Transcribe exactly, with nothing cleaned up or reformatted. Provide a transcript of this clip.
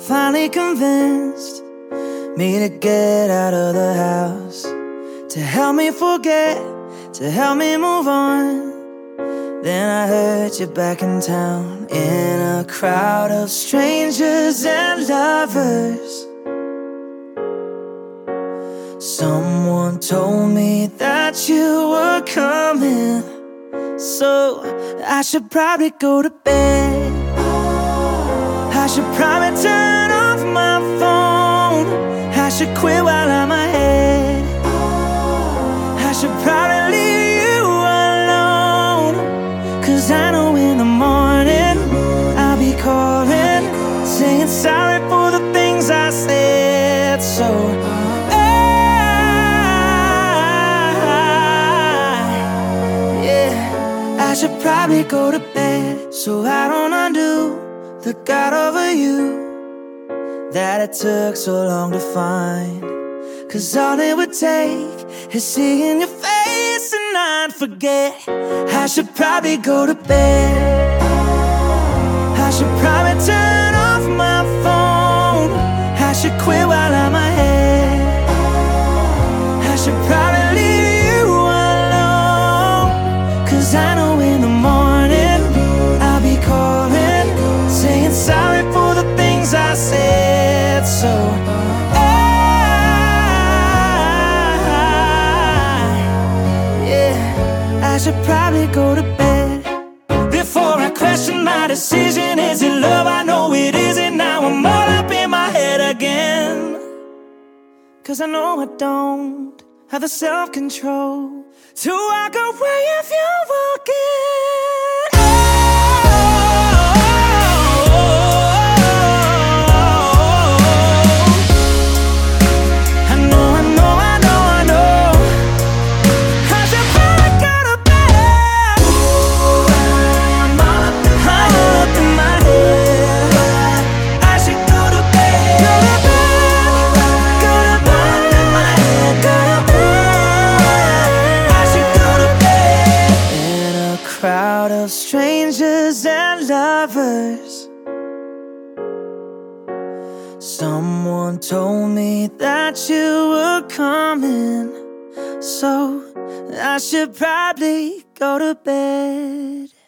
finally convinced me to get out of the house, to help me forget, to help me move on. Then I heard you back in town, in a crowd of strangers and lovers. Someone told me that you were coming, so I should probably go to bed. I should probably turn off my phone. I should quit while I'm ahead. I should probably leave you alone, 'cause I know in the morning I'll be calling, saying sorry for the things I said. So I, yeah, I should probably go to bed, so I don't undo the God over you that it took so long to find. 'Cause all it would take is seeing your face and I'd forget. I should probably go to bed. I should probably turn off my phone. I should quit while I'm ahead. I should probably leave you alone, 'cause I know in the morning I'll be calling, saying sorry for the things I said. So I, yeah, I should probably go to bed before I question my decision. Is it love? I know it isn't. Now I'm all up in my head again, 'cause I know I don't have the self-control to walk away if you walk in. Crowd of strangers and lovers. Someone told me that you were coming, so I should probably go to bed.